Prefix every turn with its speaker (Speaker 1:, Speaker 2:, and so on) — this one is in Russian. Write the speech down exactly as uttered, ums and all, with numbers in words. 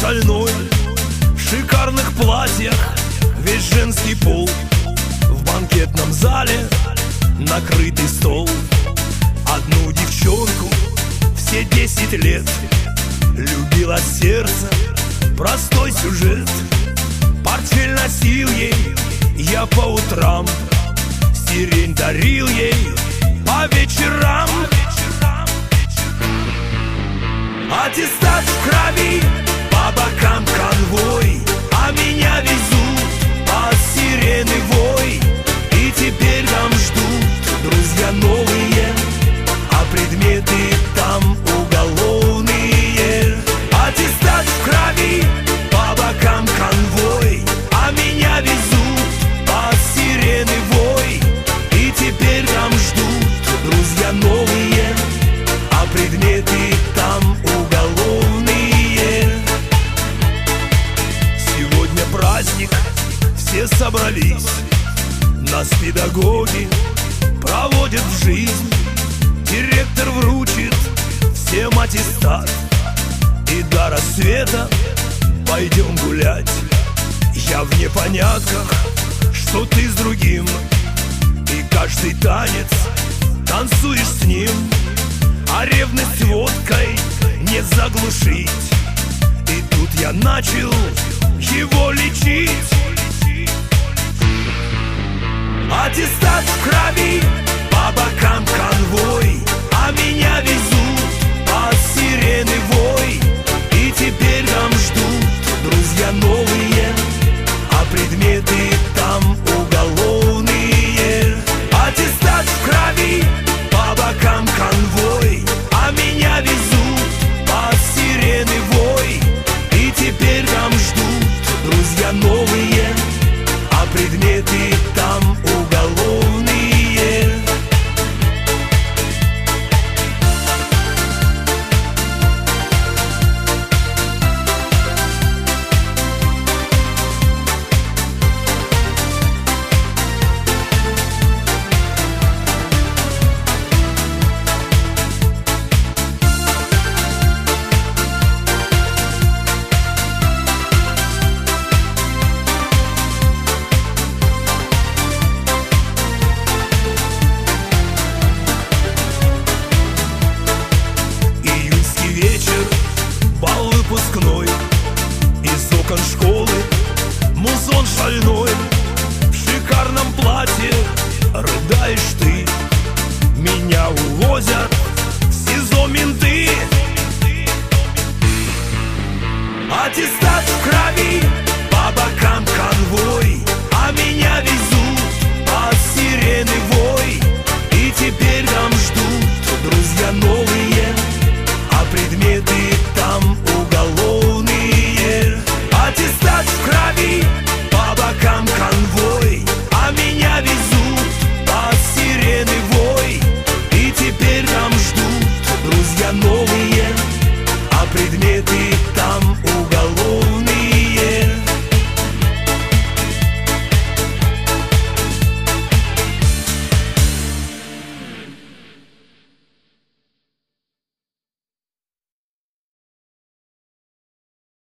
Speaker 1: шальной, в шикарных платьях весь женский пол. В банкетном зале накрытый стол. Одну девчонку все десять лет любила сердце, простой сюжет. Портфель носил ей я по утрам, сирень дарил ей по вечерам. Аттестат в крови, по бокам конвой, а меня везут под сирены вой. И теперь там ждут друзья новые, а предметы там уголовные. Аттестат в крови, по бокам конвой, а меня везут под сирены вой. И теперь там ждут друзья новые, а предметы там уголовные. Сегодня праздник, все собрались, нас педагоги проводят в жизнь. Директор вручит всем аттестат, и до рассвета пойдем гулять. Я в непонятках, что ты с другим, и каждый танец танцуешь с ним. А ревность водкой не заглушить, и тут я начал его лечить. Аттестат в крови, по бокам конвой, а меня везут под сирены вой. И теперь там ждут друзья новые, а предметы там уголовные. Аттестат в крови, по бокам конвой, а меня везут под сирены вой. И теперь там ждут друзья новые, а предметы там уголовные. Выпускной, из окон школы музон шальной. В шикарном платье рыдаешь ты, меня увозят в СИЗО менты. Аттестат в крови, по бокам конвой, а меня везут под сирены вой.